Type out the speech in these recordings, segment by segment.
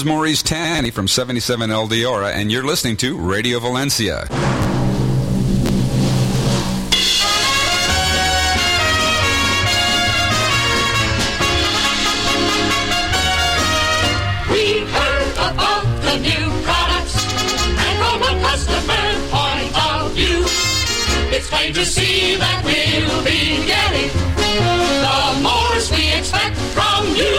is Maurice Tanny from 77 El Diora, and you're listening to Radio Valencia. We've heard about the new products, and from a customer point of view, it's plain to see that we'll be getting the most we expect from you.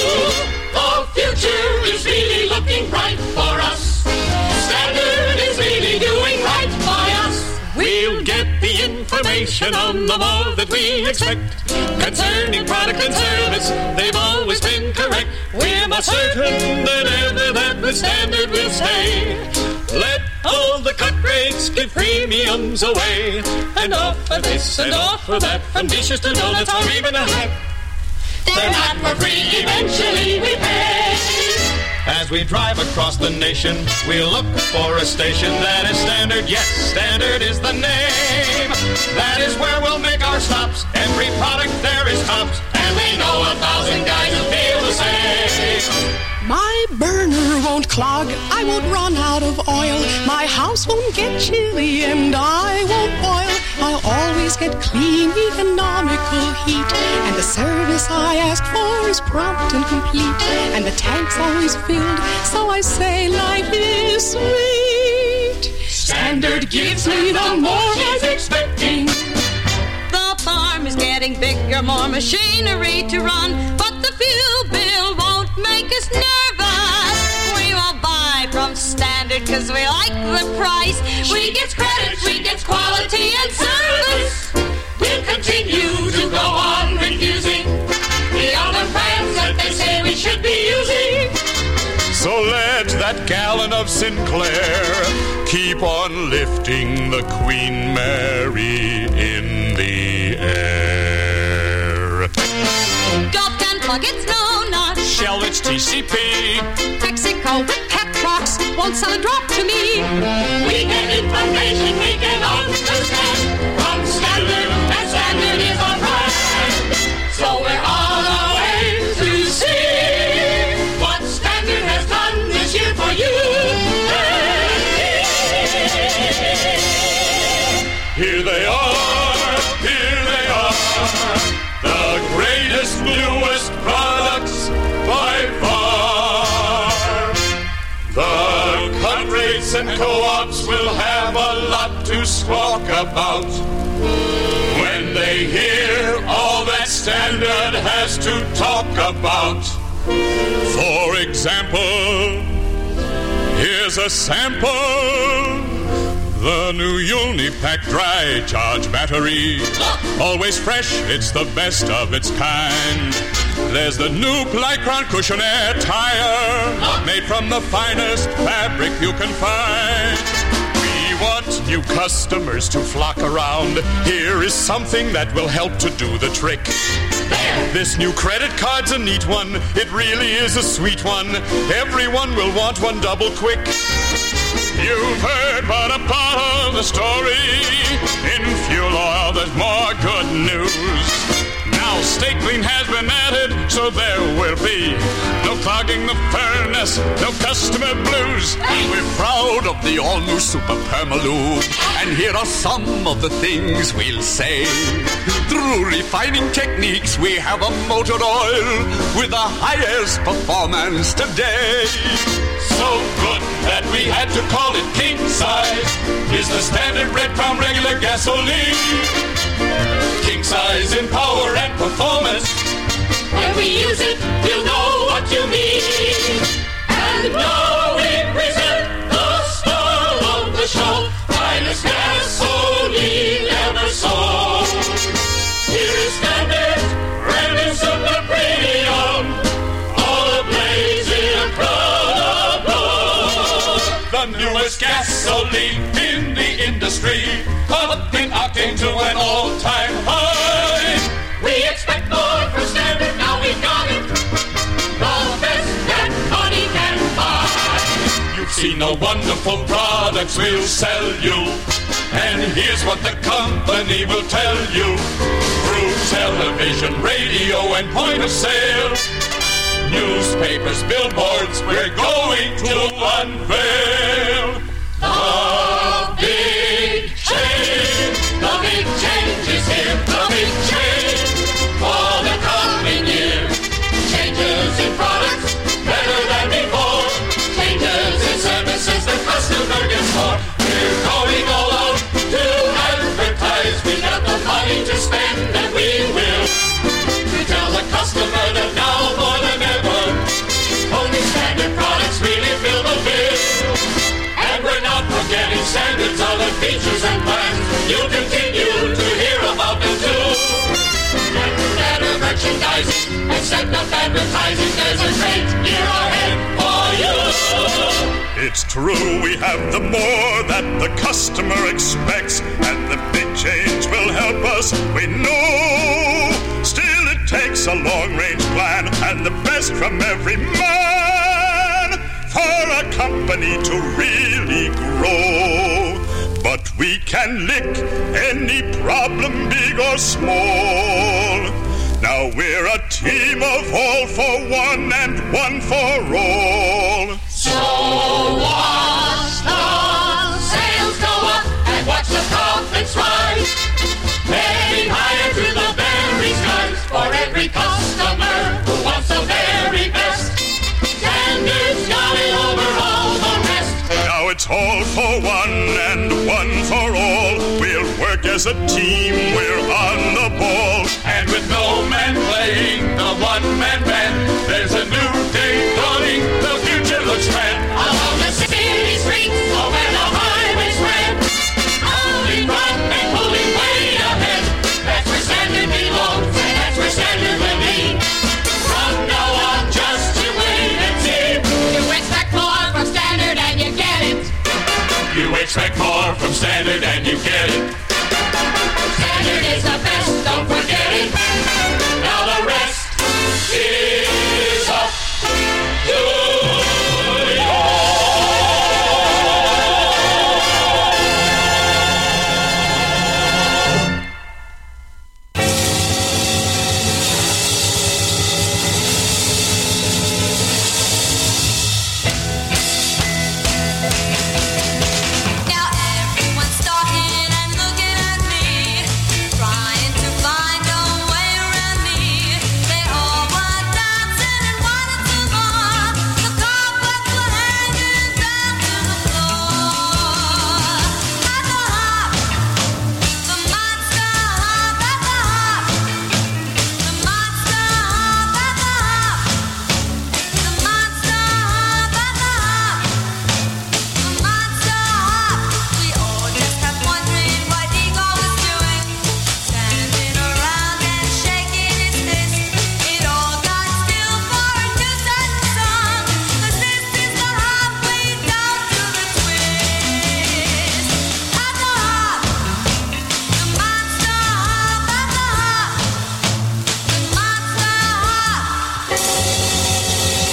The future is really looking bright for us. Standard is really doing right by us. We'll get the information on the more that we expect. Concerning product and service, they've always been correct. We're more certain than ever that the Standard will stay. Let all the cut rates give premiums away. And offer this and offer that, from dishes to donuts or even a hat. They're not for free, eventually we pay. As we drive across the nation, we'll look for a station that is Standard. Yes, Standard is the name. That is where we'll make our stops. Every product there is tops. And we know 1,000 guys who feel the same. My burner won't clog, I won't run out of oil. My house won't get chilly and I won't boil. I'll always get clean, economical heat. And the service I ask for is prompt and complete. And the tank's always filled, so I say life is sweet. Standard gives me the more he's expecting. The farm is getting bigger, more machinery to run, but the fuel bill won't make us nervous. We will buy from Standard because we like the price. We get credit, we get quality and service. We'll continue to go on refusing the other brands that they say we should be using. So let that gallon of Sinclair keep on lifting the Queen Mary in the air. Gulp and plug, it's no notch. Shell, it's TCP. Mexico with pet rocks won't sell a drop to me. We get information we can understand from Standard, and Standard is our brand. So we're on our way to see what Standard has done this year for you. Here they are, the greatest, newest products by far. The cut rates and co-ops will have a lot to squawk about when they hear all that Standard has to talk about. For example, here's a sample. The new Unipack dry charge battery. Always fresh, it's the best of its kind. There's the new Plycron cushion air tire, made from the finest fabric you can find. We want new customers to flock around. Here is something that will help to do the trick. This new credit card's a neat one. It really is a sweet one. Everyone will want one double quick. You've heard but a part of the story. In fuel oil, there's more good news. Now Stay Clean has been added, so there will be no clogging the furnace, no customer blues. We're proud of the all-new Super Permalube, and here are some of the things we'll say. Through refining techniques, we have a motor oil with the highest performance today. So good that we had to call it king size is the Standard Red Crown regular gasoline. King size in power and performance. When we use it, we'll know what you mean. And know we present the star of the show, finest gasoline ever sold. Here's Standard, brand new super premium, all ablaze in a crowd of gold. The newest gasoline in the industry, up in octane to an all-time high. We expect more from Standard, now we've got it. The best that money can buy. You've seen the wonderful products we'll sell you, and here's what the company will tell you. Through television, radio, and point of sale, newspapers, billboards, we're going to unveil the big change. The big change is here. The big change for the coming year. Changes in products, better than before. Changes in services, the customer gets more. We're going all out to advertise. We got the money to spend and we will. To tell the customer that now more than ever, only standard products really fill the bill. And we're not forgetting standards, other features and plans. You'll continue to hear about them too. And better merchandising and set up advertising. There's a great year ahead for you. It's true, we have the more that the customer expects, and the big change will help us, we know. Still, it takes a long-range plan and the best from every man for a company to really grow. But we can lick any problem, big or small. Now we're a team of all for one and one for all. So watch the sales go up and watch the profits rise. Heading higher to the very skies for every customer who wants the very best. Standards got it over all the rest. Now it's all for one and one for all. We'll work as a team, we're on the ball. And with no man playing the one-man band, there's a new day dawning, the future looks grand. Along the city streets, or where the highways ran, holding front and pulling way ahead. That's where Standard belongs, and that's where Standard will be. From now on, just you wait and see. You expect more from Standard and you get it. You expect more from Standard and you get it. Standard is the best, don't forget it. Now the rest is up to you. Now everyone's talking and looking at me, trying to find a way around me. They all want dancing and wanted some more. The carpets were hanging down to the floor. At the hop, the monster hop at the hop. The monster hop at the hop. The monster hop at the hop. The monster hop. We all just kept wondering what Igor was doing, standing around and shaking his fist. It all got still for a new certain song, 'cause this is the hop way down to the twist. At the hop, the monster hop at the hop. The monster hop.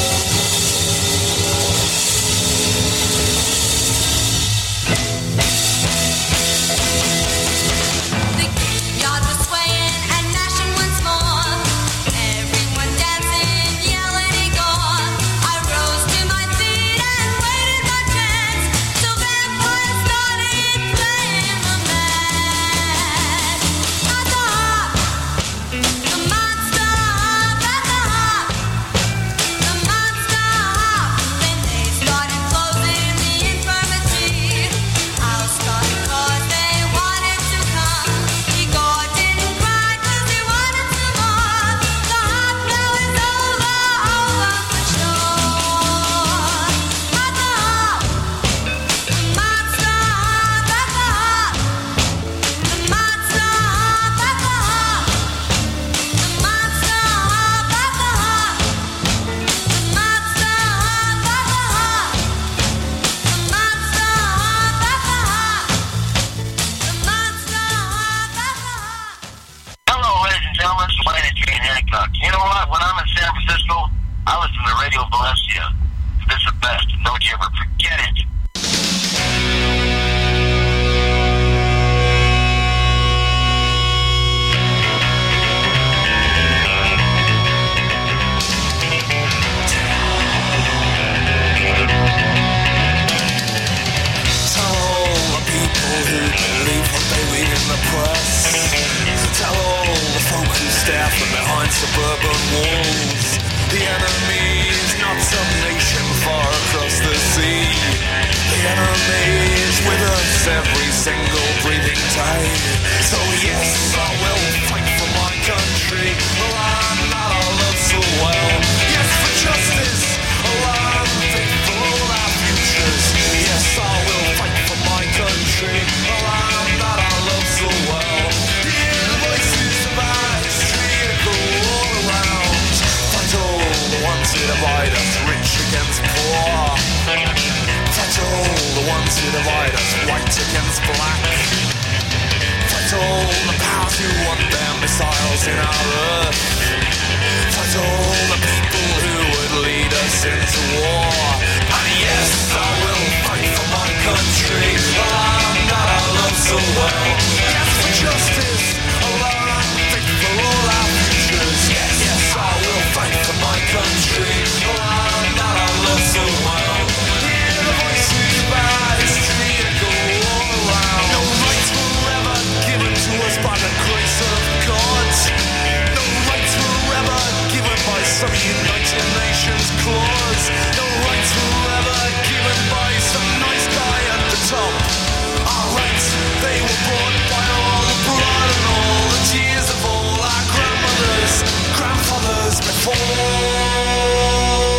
The yard was swaying and gnashing once more. Everyone dancing, yelling Igor. I rose to my feet and waited my chance. So vampires started playing the match. At the hop, the monster hop at the hop. The monster hop. Then they started closing the infirmary. I'll start 'cause they wanted to come. Igor didn't cry 'cause he wanted some more. The hop now is over for sure. At the hop, the monster hop at the hop. The monster hop at the hop. The monster hop at the hop. The monster hop at the hop. The monster hop at the hop. The monster hop at the hop. Hello, ladies and gentlemen. It's Wayne and Gene Hancock. You know what? When I'm in San Francisco, I listen to Radio Valencia. It's the best. Don't you ever forget it. white against black. Fight all the powers who want their missiles in our earth. Fight all the people who would lead us into war. And yes, I will fight for my country, the land that I love so well. Yes, for justice, a land fit for all our futures. Yes, yes, I will fight for my country, the land that I love so well. Hear the voices of our history echo all around. No rights were ever given to us by the grace of God. No rights were ever given by some United Nations clause. No rights were ever given by some nice guy at the top. Our rights, they were bought by all the blood and all the tears of all our grandmothers, grandfathers before.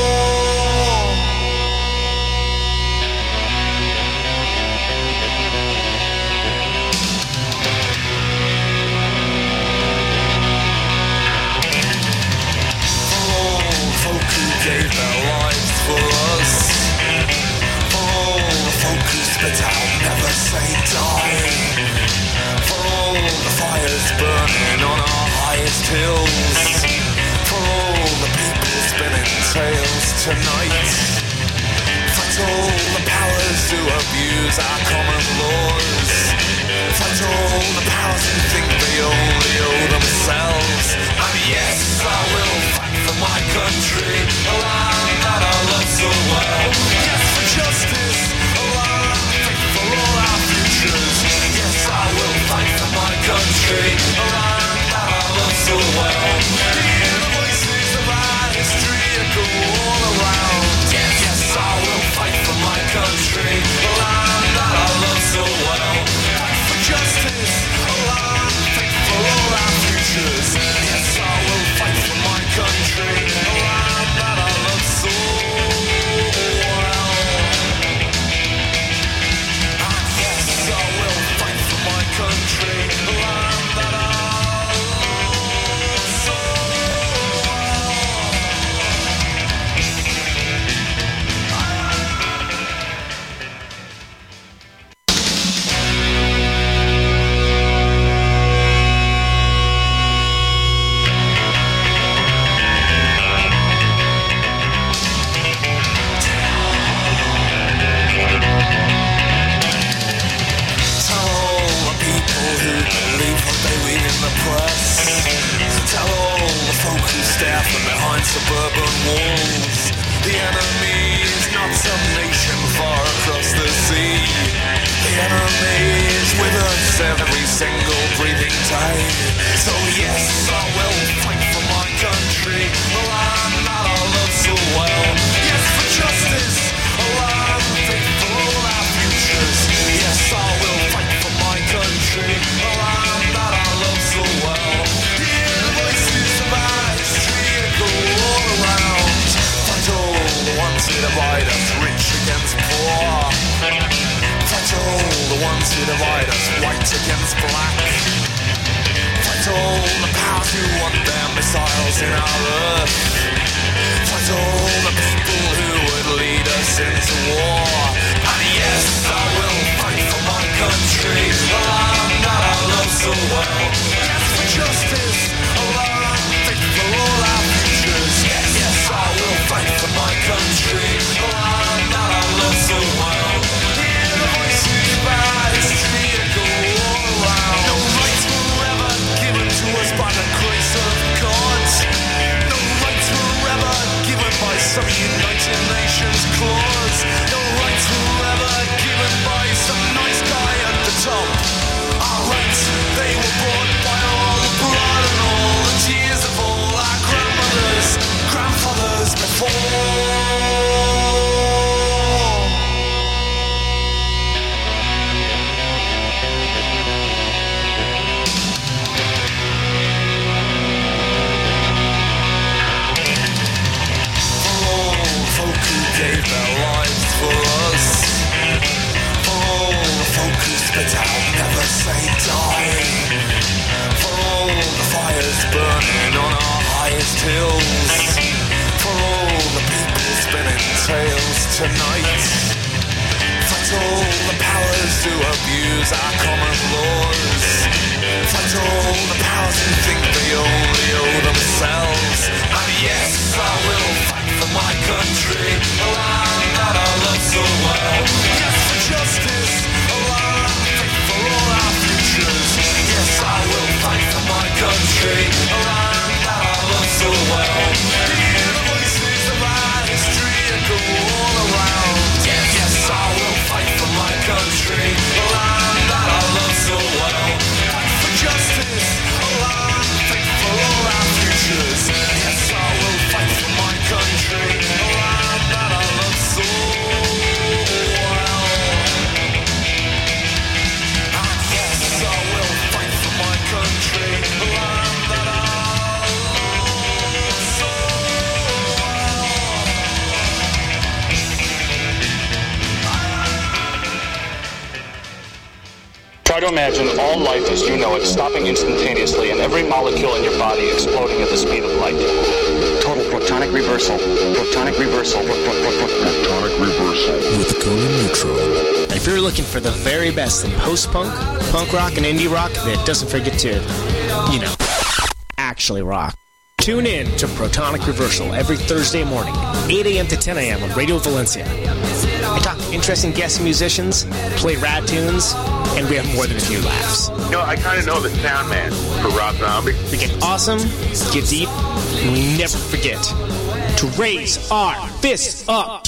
Gave their lives for us. For all the folk who spit out, never say die. For all the fires burning on our highest hills. For all the people spinning tales tonight. Fight all the powers who abuse our common laws. Fight all the powers who think they only owe themselves. And yes, I will fight for my country, a land that I love so well. Yes, for justice, a land fit for all our futures. Yes, I will fight for my country, a land that I love so well. Hear the voices of our history echo all around. Yes, yes, I will fight for my country, a land that I love so well. Fight for justice, a land fit for all our futures. Yes, I will fight for my country, a land that I love so well. And yes, I will fight for my country, a land that I love so suburban walls. The enemy is not some nation far across the sea. The enemy is with us every single breathing day. So yes, I will fight for my country, the land that I love so well. Yes, for justice, a land fit for all our futures. Yes, I will fight for my country, the land that I love so well. Hear the voices of our history echo all around. Fight all the ones who divide us, rich against poor. Fight all the ones who divide us, white against black. Fight all the powers who want their missiles in our earth. Fight all the people who would lead us into war. And yes, I will fight for my country, the land that I love so well. Yes, for justice, a land fit for all our futures. Yes, yes, I will fight for my country, the land that I love so well. Hear the voices of our history echo all around. No rights were ever given to us by the grace of God. No rights were ever given by some United Nations clause. No rights were ever given by some nice guy at the top. Our rights, they were bought by all the blood and all the tears of all our grandmothers, grandfathers before. Gave their lives for us. For all the folk who spit out, never say die. For all the fires burning on our highest hills. For all the people spinning tales tonight. Fight all the powers who abuse use our common laws. Fight all the powers who think they only owe themselves. And yes, I will fight for my country, the land that I love so well. Yes, for justice, a land fit for all our futures. Yes, I will fight for my country, a land that I love so well. Hear the voices of our history echo all around. Yes, yes, I will fight for my country, a land that I love so well. Fight for justice, a land fit for all our futures. Yes, I will fight for my country, a land that I love so well. And yes, I will fight for my country, a land that I love so Try to imagine all life as you know it stopping instantaneously and every molecule in your body exploding at the speed of light. Total protonic reversal. Protonic reversal. Protonic reversal. With Conan Neutron. If you're looking for the very best in post-punk, punk rock, and indie rock that doesn't forget to, actually rock, tune in to Protonic Reversal every Thursday morning, 8 a.m. to 10 a.m. on Radio Valencia. I talk to interesting guest musicians, play rad tunes, and we have more than a few laughs. I kind of know the sound man for Rob Zombie. We get awesome, get deep, and we never forget to raise our fists up.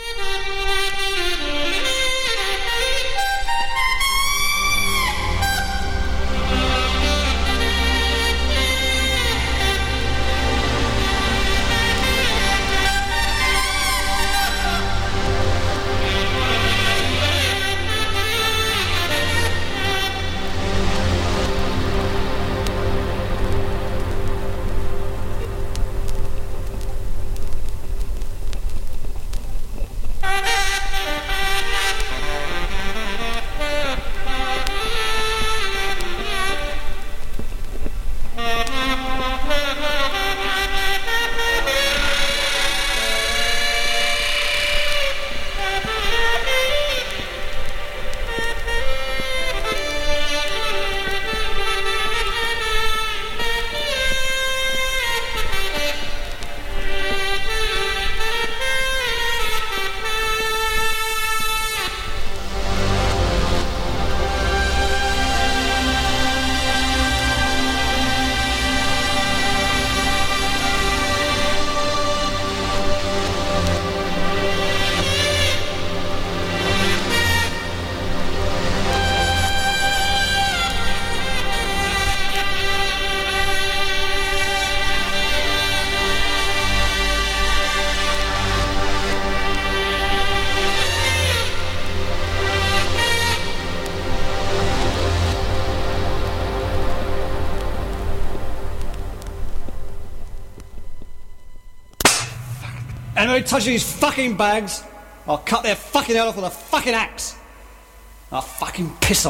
Anybody touches these fucking bags, I'll cut their fucking head off with a fucking axe. I'll fucking piss on.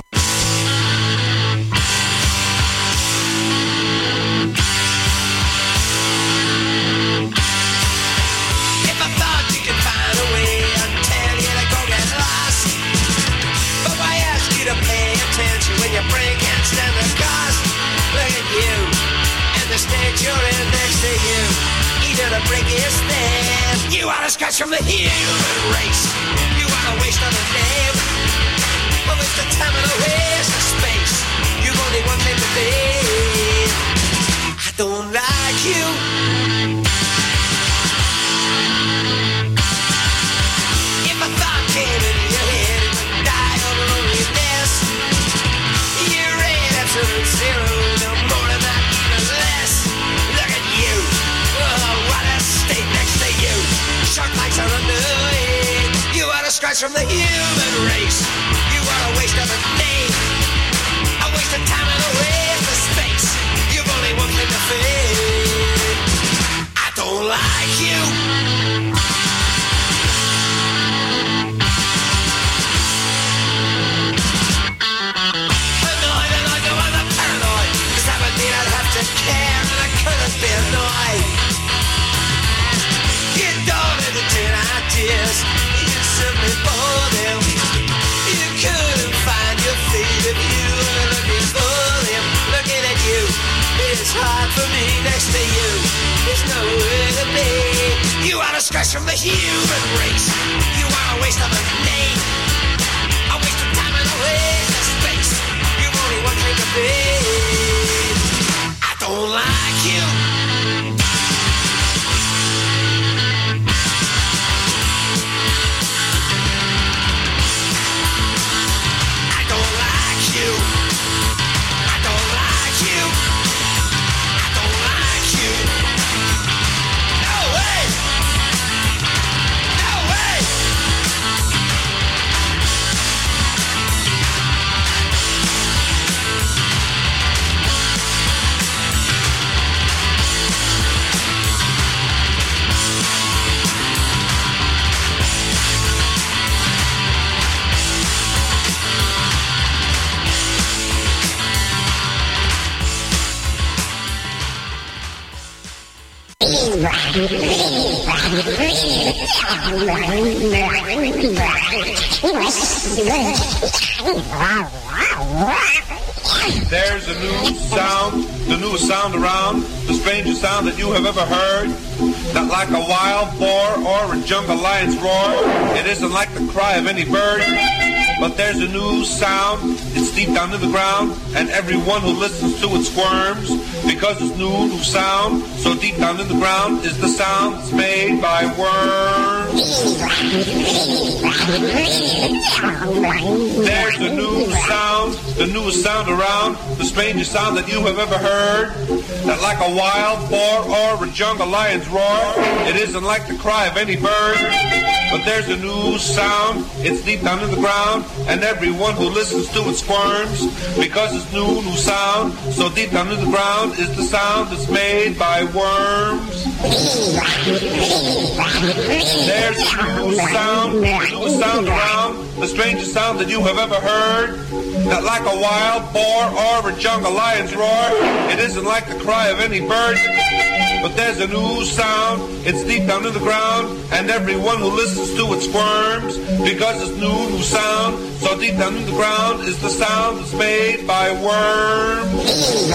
If I thought you could find a way, I'd tell you to go get lost. But why ask you to pay attention when your brain can't stand the cost? Look at you, and the stage you're in next to you. Eager to break his stand. You are a scratch from the human race. You are a waste of a name. A waste of time and a waste of space. You've only one thing to be. I don't like you. If a thought came into your head, it would die of loneliness. You rate absolute zero, no more than that, even less. Look at you. Oh, what a state next to you. Shark lights are annoying. You are a scratch from the human race. You are a waste of a name. A waste of time and a waste of space. You've only one thing to fear. I don't like you. Annoyed, and I know I'm paranoid. 'Cause that would mean I'd have to care, and I couldn't be annoyed. You don't entertain ideas. You simply bore them. You couldn't find your feet. it's hard for me next to you. There's nowhere to be. You are a stress from the human race. You are a waste of a name. A waste of time and a waste of space. You've only one thing to be. I don't like you. There's a new sound, the newest sound around, the strangest sound that you have ever heard. Not like a wild boar or a jungle lion's roar. It isn't like the cry of any bird. But there's a new sound, it's deep down in the ground, and everyone who listens to it squirms, because it's new sound, so deep down in the ground is the sound that's made by worms. There's a new sound, the newest sound around, the strangest sound that you have ever heard, that like a wild boar or a jungle lion's roar, it isn't like the cry of any bird, but there's a new sound, it's deep down in the ground, and everyone who listens to it squirms, because it's new sound, so deep down in the ground is the sound that's made by worms. There's a new sound, the newest sound around, the strangest sound that you have ever heard, that like a wild boar or a jungle lion's roar, it isn't like the cry of any bird, but there's a new sound, it's deep down in the ground, and everyone who listens to it squirms, because it's new sound, so deep down in the ground is the sound that's made by worms.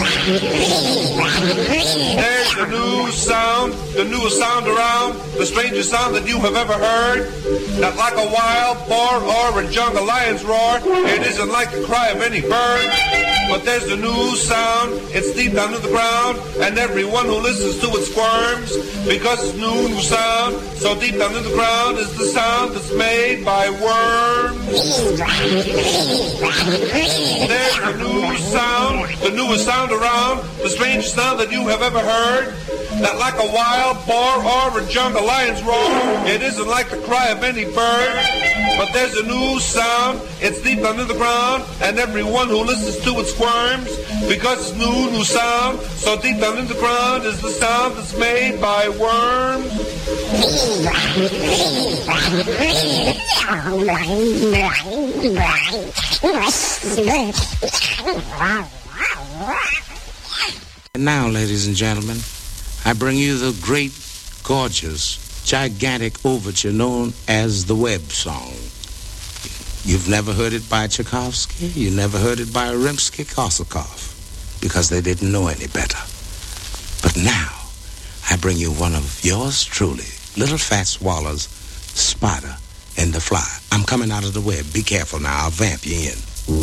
There's a new sound, the newest sound around, the strangest sound that you have ever heard, that like a wild boar or a jungle lion's roar, it isn't like the cry of any bird, but there's a new sound, it's deep down in the ground, and everyone who listens to it squirms, because it's new sound, so deep down in the ground is the sound that's made by worms. There's a new sound, the newest sound around, the strangest sound that you have ever heard, that like a wild boar or a jungle lion's roar, it isn't like the cry of any bird, but there's a new sound, it's deep down in the ground, and everyone who listens to it squirms, because it's new sound, so deep down in the ground is the sound that's made by worms. And now, ladies and gentlemen, I bring you the great, gorgeous, gigantic overture known as the Webb Song. You've never heard it by Tchaikovsky, you never heard it by Rimsky-Korsakov, because they didn't know any better. But now, I bring you one of yours truly, Little Fat Swallow's Spider and the Fly. I'm coming out of the web. Be careful now. I'll vamp you in.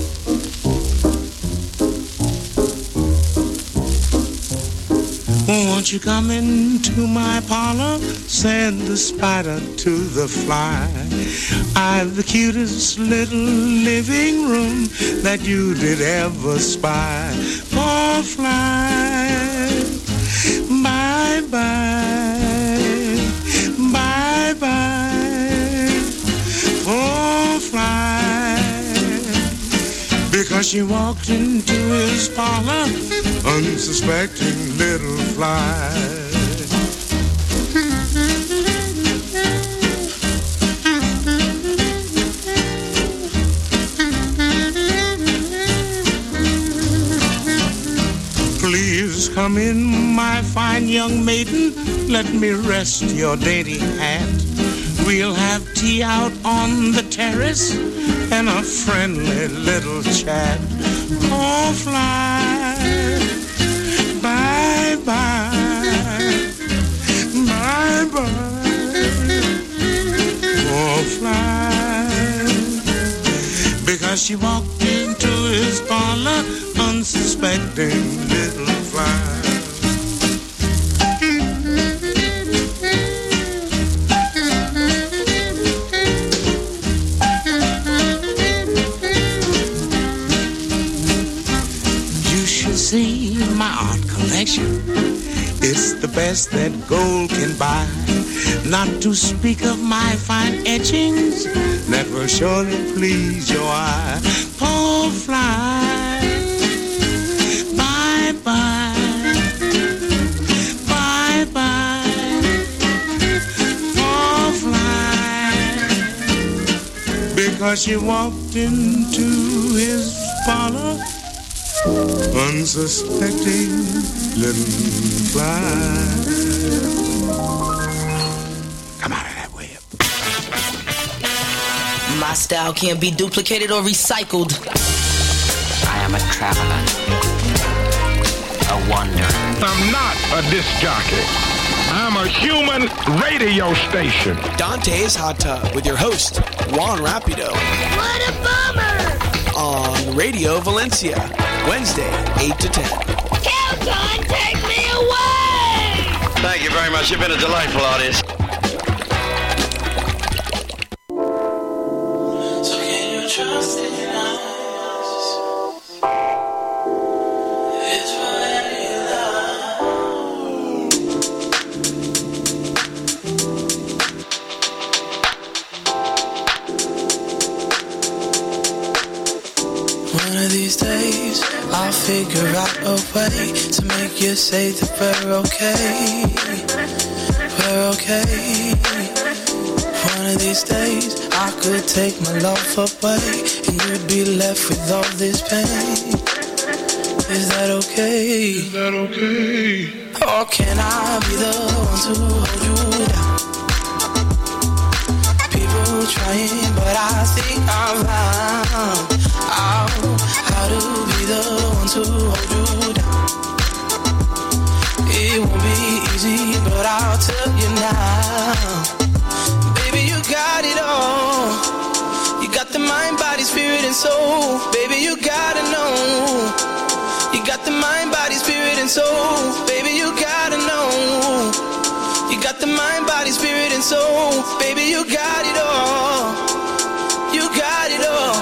Won't you come into my parlor? Said the spider to the fly. I've the cutest little living room that you did ever spy. Oh, fly, bye-bye, bye-bye. Oh, fly, because she walked into his parlor, unsuspecting little fly. Please come in, my fine young maiden, let me rest your dainty hat. We'll have tea out on the terrace and a friendly little chat. Oh, fly, bye. bye, oh fly, because she walked into his parlor, unsuspecting little fly. See my art collection, it's the best that gold can buy. Not to speak of my fine etchings that will surely please your eye. Oh, fly, bye-bye, bye-bye, oh, fly, because she walked into his parlor, unsuspecting little fly. Come out of that way. My style can't be duplicated or recycled. I am a traveler, a wanderer. I'm not a disc jockey. I'm a human radio station. Dante's Hot Tub with your host, Juan Rapido. What a bummer! On Radio Valencia, Wednesday, 8 to 10. Kelton, take me away! Thank you very much. You've been a delightful audience. So can you trust in us? It's for any love. One of these days, I'll figure out a way to make you say that we're okay. We're okay. One of these days, I could take my love away and you'd be left with all this pain. Is that okay? Is that okay? Or can I be the one to hold you down? People trying, but I think I'm found out how to be the one to hold you down. It won't be easy, but I'll tell you now. Baby, you got it all. You got the mind, body, spirit, and soul. Baby, you gotta know. You got the mind, body, spirit, and soul. Baby, you gotta know. You got the mind, body, spirit, and soul. Baby, you got it all. You got it all.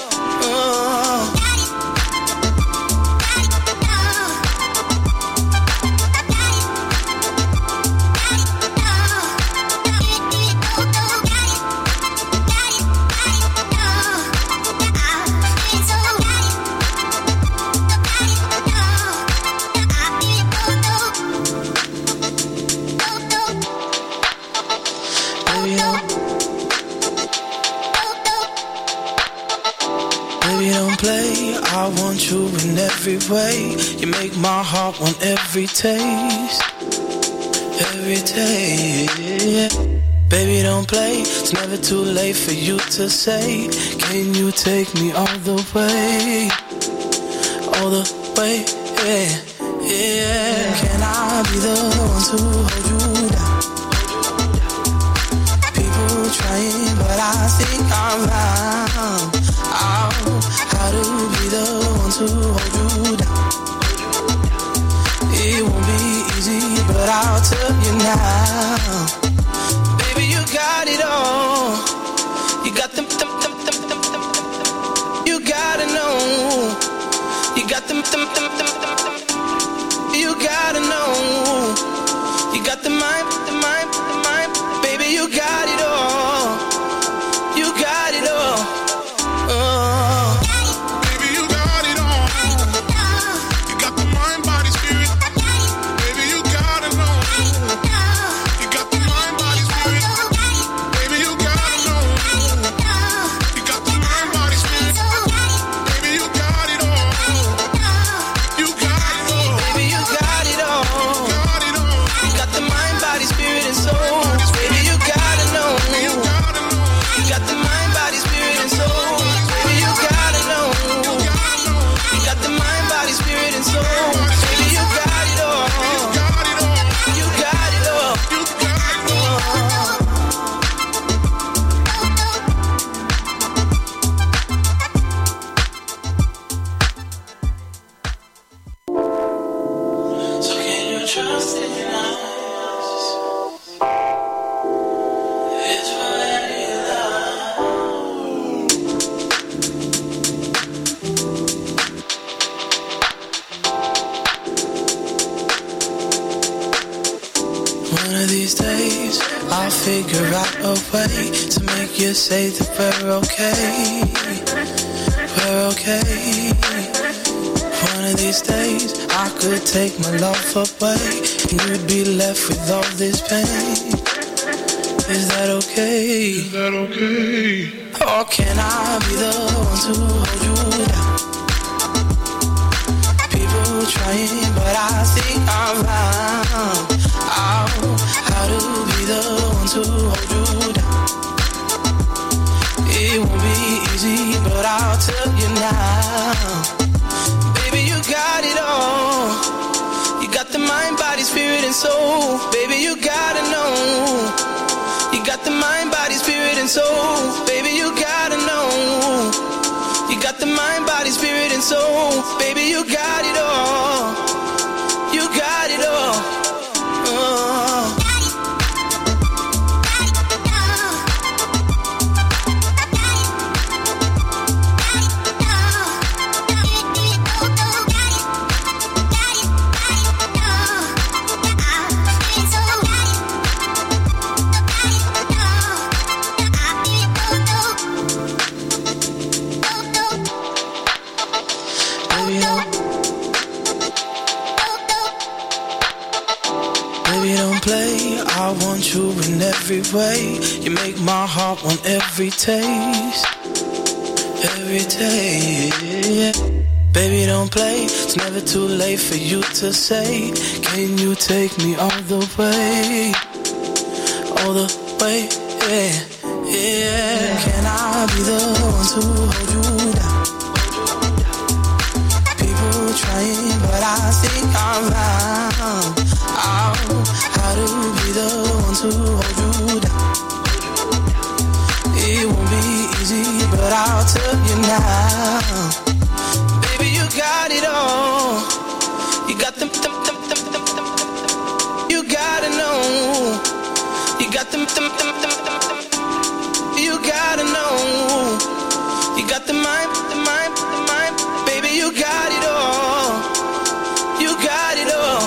I want you in every way. You make my heart want every taste. Every taste. Baby, don't play. It's never too late for you to say, can you take me all the way? All the way, yeah, yeah. Can I be the one to hold you down? People trying, but I think I'm found out how to be the one to hold you down. It won't be easy, but I'll tell you now. Baby, you got it all. You got them. You gotta know. You got them. You gotta know. You got the mind. Baby, you got it all. You got it all. Mind, body, spirit, and soul. Baby, you gotta know. You got the mind, I'll figure out a way to make you say that we're okay. We're okay. One of these days I could take my love away and you'd be left with all this pain. Is that okay? Is that okay? Or can I be the one to hold you down? People trying, but I think I'm found out how to be the one to hold you down. It won't be easy, but I'll tell you now. Baby, you got it all. You got the mind, body, spirit, and soul. Baby, you gotta know. You got the mind, body, spirit, and soul. Baby, you gotta know. You got the mind, body, spirit, and soul. Baby, you got it all. You got it all. I want you in every way. You make my heart want every taste. Every day. Baby, don't play. It's never too late for you to say, can you take me all the way? All the way, yeah, yeah. Can I be the one to hold you down? People trying, but I think I'm found out how to be the one to hold you down. It won't be easy, but I'll tell you now. Baby, you got it all. You got them. You gotta know. You got them. You gotta know. You got the mind. Baby, you got it all. You got it all.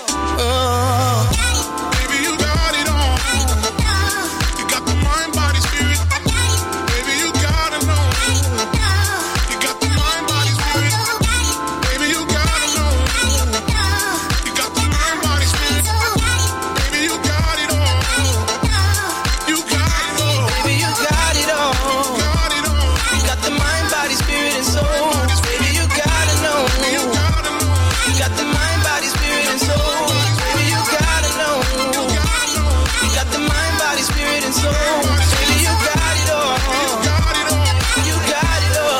Baby, you got it all. You got the mind, body, spirit. Baby, you gotta know. You got the mind, body, spirit. Baby, you gotta know. You got the mind, body, spirit. Baby, you got it all. You got it all. Baby, you got it all. You got the mind, body, spirit, and soul. Baby, you gotta know. You got the mind, body, spirit, and soul. Baby, you gotta know. You got the mind, body, spirit, and soul. Baby, you got it all. You got it all.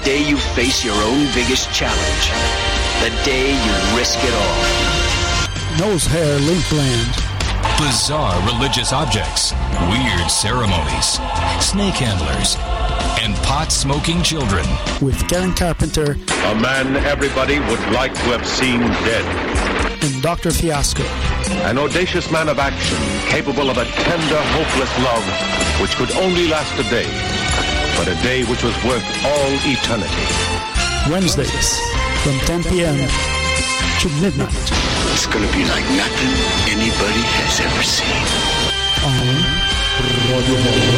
day you face your own biggest challenge. The day you risk it all. Nose hair link blend. Bizarre religious objects, weird ceremonies, snake handlers, and pot-smoking children. With Karen Carpenter. A man everybody would like to have seen dead. And Dr. Fiasco. An audacious man of action, capable of a tender, hopeless love, which could only last a day, but a day which was worth all eternity. Wednesdays, from 10 p.m. to midnight. It's gonna be like nothing anybody has ever seen. On Radio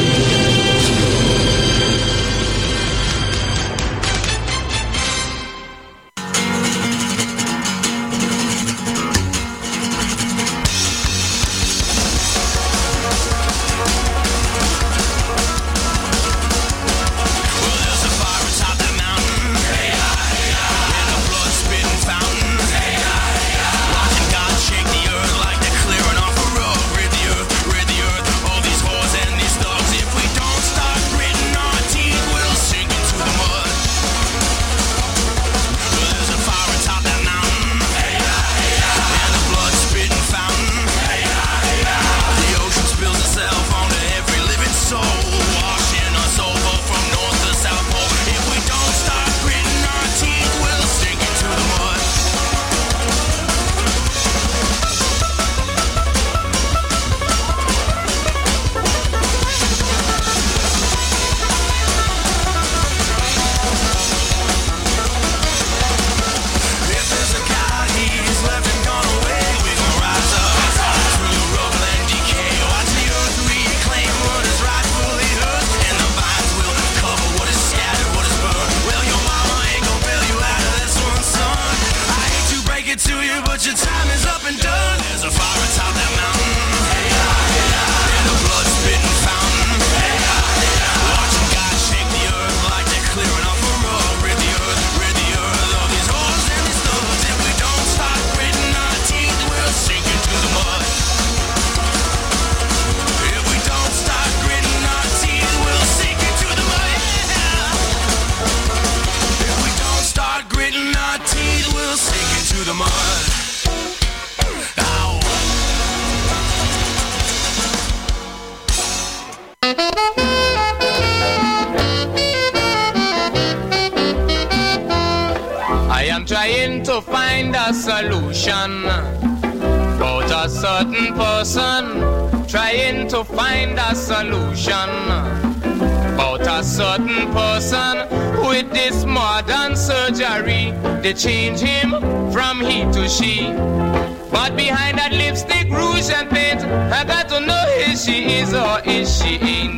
To find a solution about a certain person, trying to find a solution about a certain person with this modern surgery. They change him from he to she, but behind that lipstick, rouge and paint, I got to know if she is or if she ain't.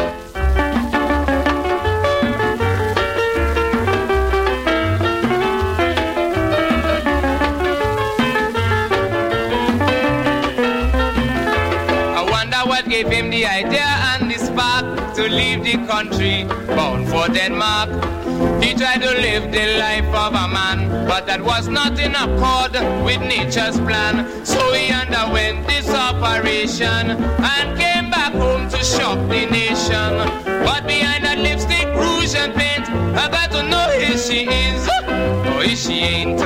Gave him the idea and the spark to leave the country, bound for Denmark. He tried to live the life of a man, but that was not in accord with nature's plan. So he underwent this operation and came back home to shock the nation. But behind that lipstick, rouge and paint, I got to know if she is or if she ain't.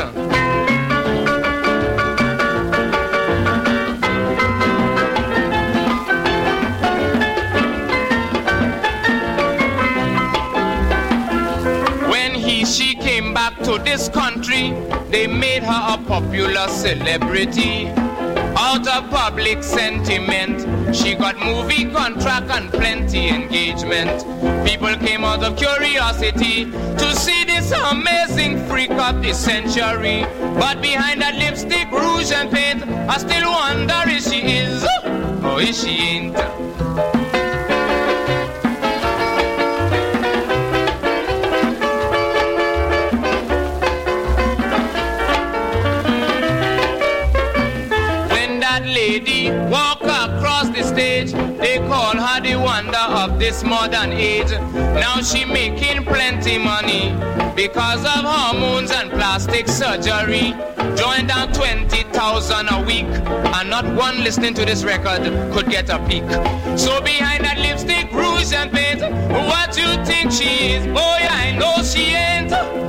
She came back to this country, they made her a popular celebrity. Out of public sentiment, she got movie contract and plenty engagement. People came out of curiosity to see this amazing freak of the century. But behind that lipstick, rouge and paint, I still wonder if she is or if she ain't. Lady walk across the stage, they they call her the wonder of this modern age. Now she making plenty money because of hormones and plastic surgery. Joined down 20,000 a week, and not one listening to this record could get a peek. So behind that lipstick, rouge and paint, what you think she is? Boy, I know she ain't.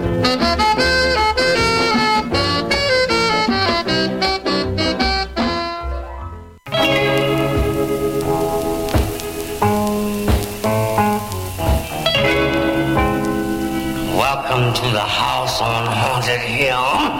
Welcome to the house on Haunted Hill.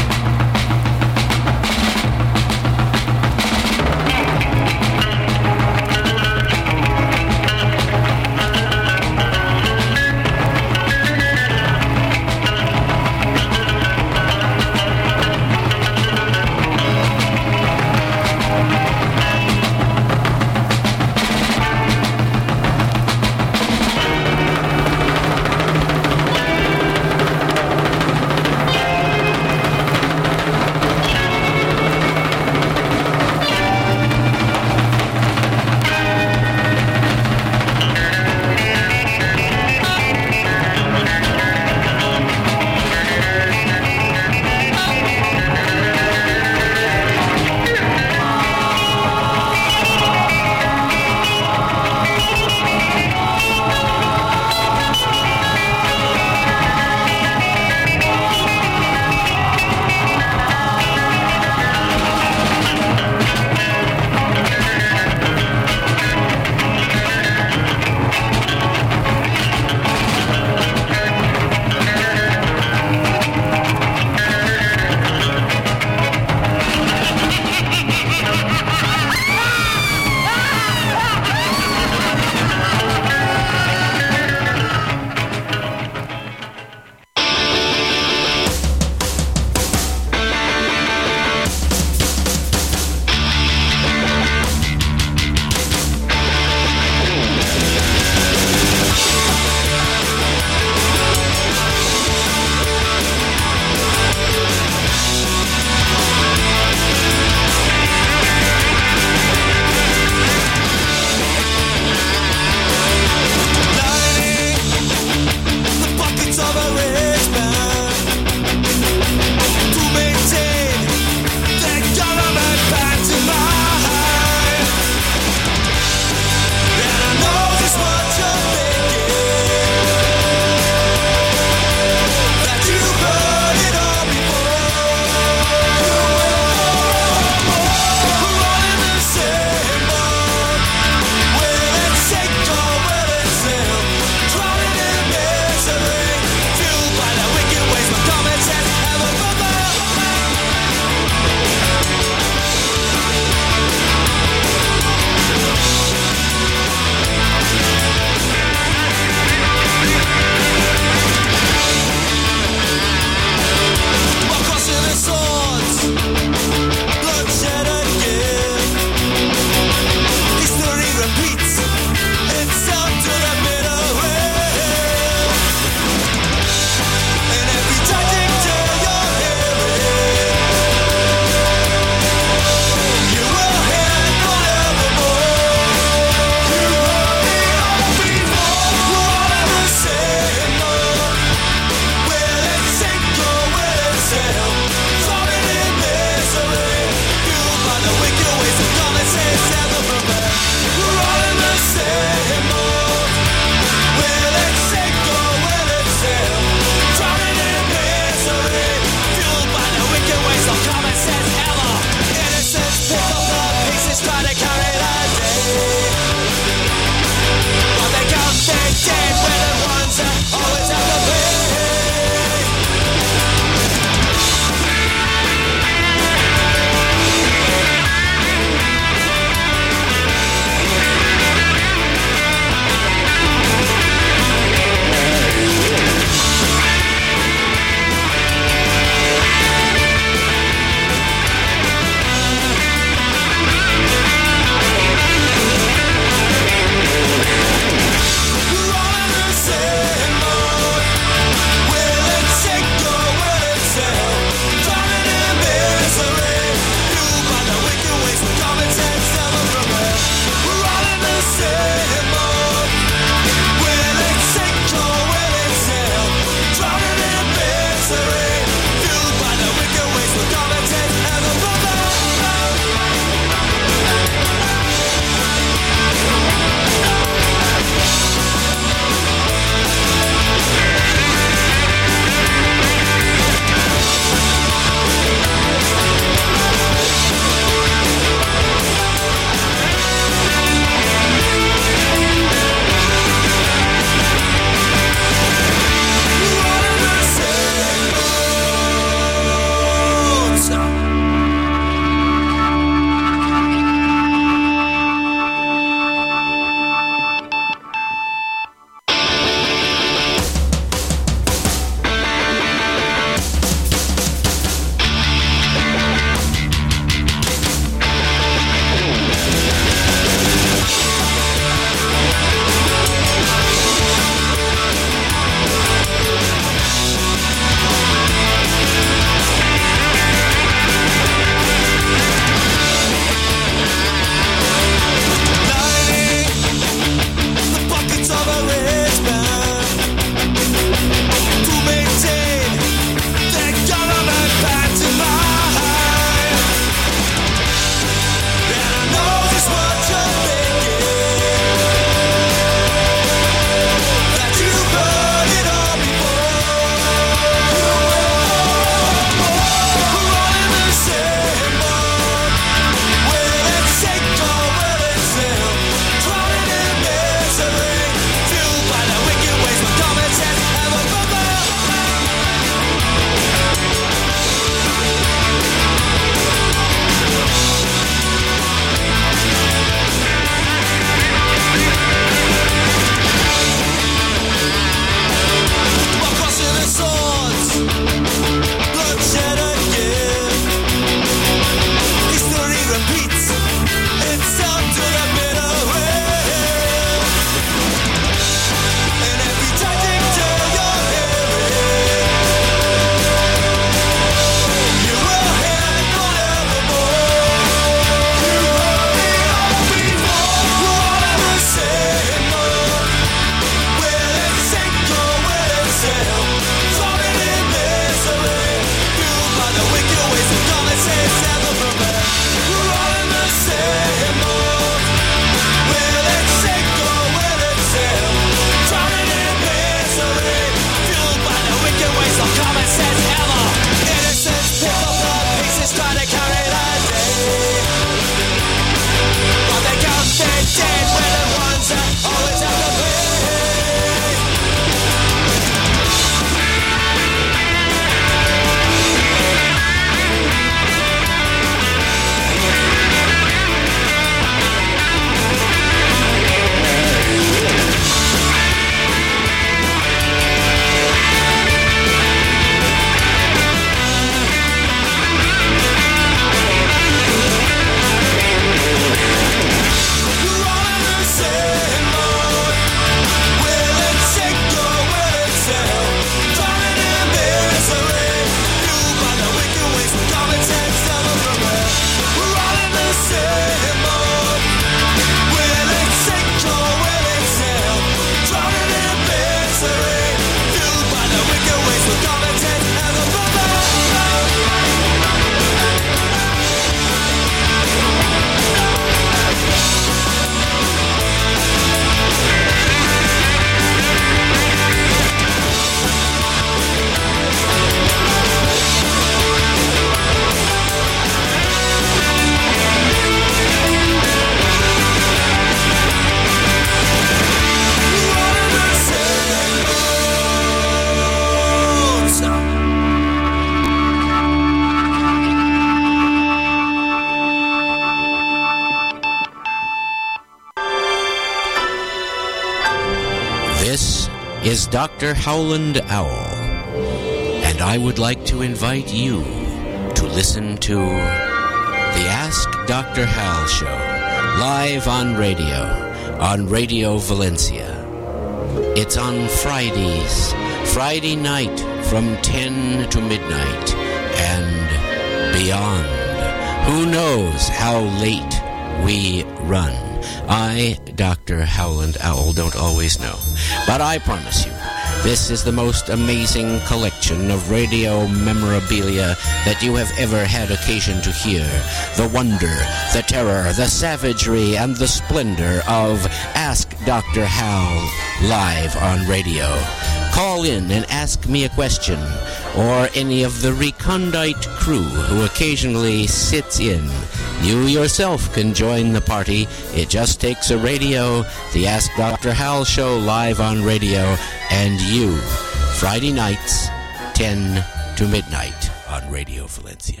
is Dr. Howland Owl, and I would like to invite you to listen to the Ask Dr. Hal show, live on Radio Valencia. It's on Fridays, Friday night from 10 to midnight and beyond. Who knows how late we run? I, Dr. Howland Owl, don't always know. But I promise you, this is the most amazing collection of radio memorabilia that you have ever had occasion to hear. The wonder, the terror, the savagery, and the splendor of Ask Dr. Hal live on radio. Call in and ask me a question, or any of the recondite crew who occasionally sits in. You yourself can join the party. It just takes a radio, the Ask Dr. Hal show live on radio, and you. Friday nights, 10 to midnight on Radio Valencia.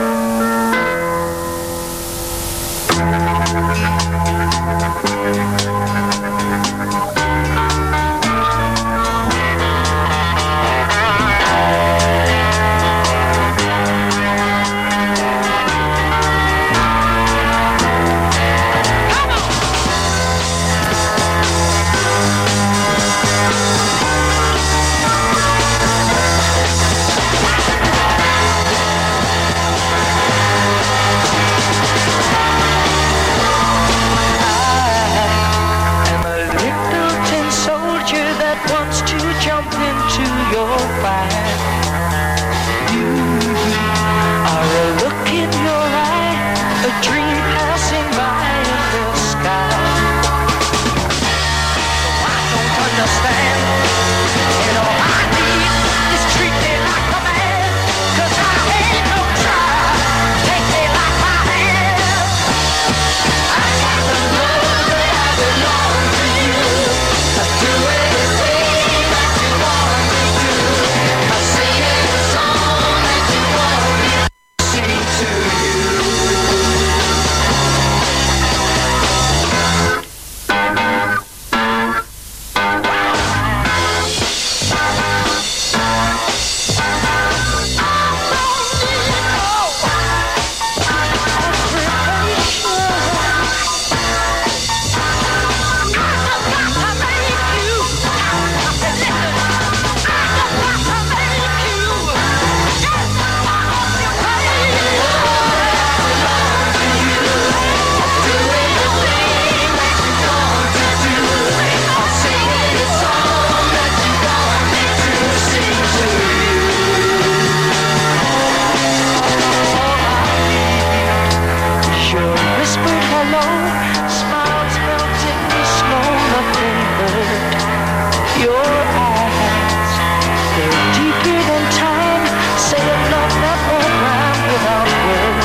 Thank you.